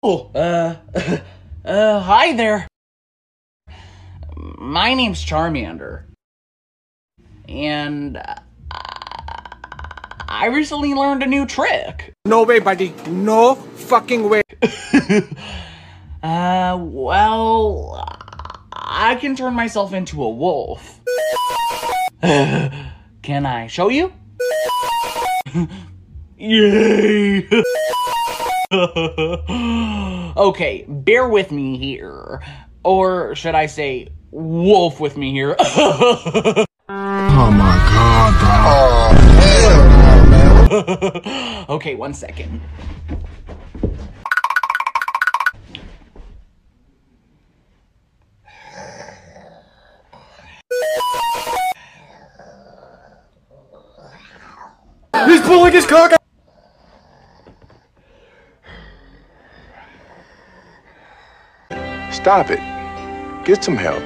Oh, hi there. My name's Charmander. And I recently learned a new trick. No way, buddy. No fucking way. Well, I can turn myself into a wolf. Can I show you? Yay! Okay, bear with me here. Or should I say, wolf with me here? Oh my god, bro. Oh, hell no, man. Okay, 1 second. He's pulling his cock out. Stop it. Get some help.